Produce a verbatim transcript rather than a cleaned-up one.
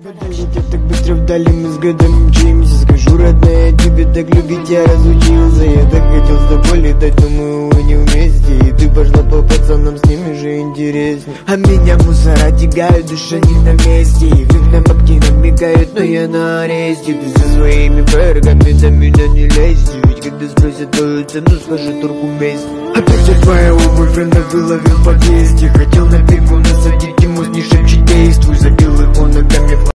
Годы летят так быстро вдали, мы с годами мчимся. Скажу, родная, тебе так любить я разучился. Я так хотел с тобой летать, но мы, увы, не вместе. И ты пошла по пацанам, с ними же интересней. А меня мусора тягают, душа не на месте. И в на бабки намекают, но я на аресте. Ты со своими фэргами до меня не лезь. Ведь когда спросят твою цену, скажи торгу вместе. Опять я твоя обувь, она выловил в подъезде. Хотел на бегу насадить ему, не шепчи, действуй. Забил его ногами в